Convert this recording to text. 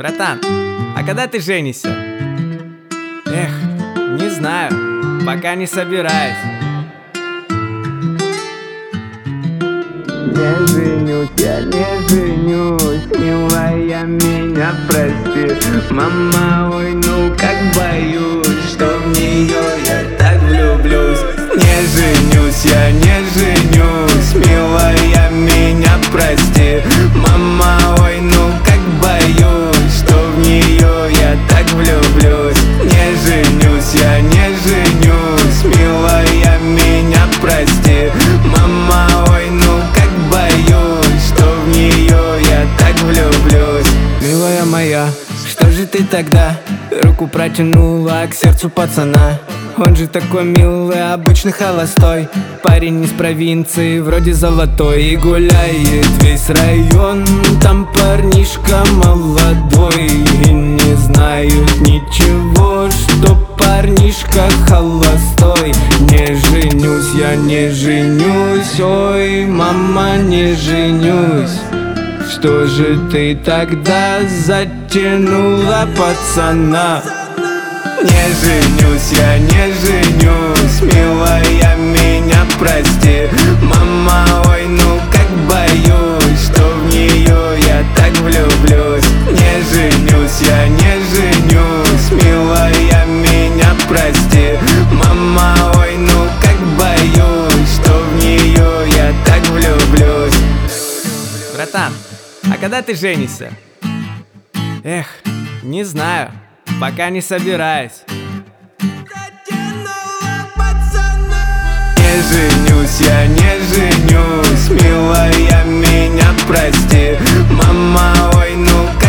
Братан, а когда ты женишься? Эх, не знаю, пока не собираюсь. Не женюсь, я не женюсь, милая, меня прости. Мама, ой, ну как боюсь, что в нее я так влюблюсь. Не женюсь, я не женюсь, милая, меня прости. Мама, ой, ну как боюсь, что в нее я так влюблюсь. Не женюсь, я не женюсь, милая, меня прости. Мама, ой, ну как боюсь, что в нее я так влюблюсь. Милая моя, что же ты тогда руку протянула к сердцу пацана? Он же такой милый, обычный холостой парень из провинции, вроде золотой. И гуляет весь район, там парнишка молодой. И не знают ничего, что парнишка холостой. Не женюсь, я не женюсь, ой, мама, не женюсь. Что же ты тогда затянула пацана? Не женюсь, я не женюсь, милая, меня прости. Мама, ой, ну как боюсь, что в нее я так влюблюсь. Не женюсь, я не женюсь, милая, меня прости. Мама, ой, ну как боюсь, что в нее я так влюблюсь. Братан, а когда ты женишься? Эх, не знаю, пока не собираюсь. Не женюсь, я не женюсь, милая, меня прости. Мама, ой, ну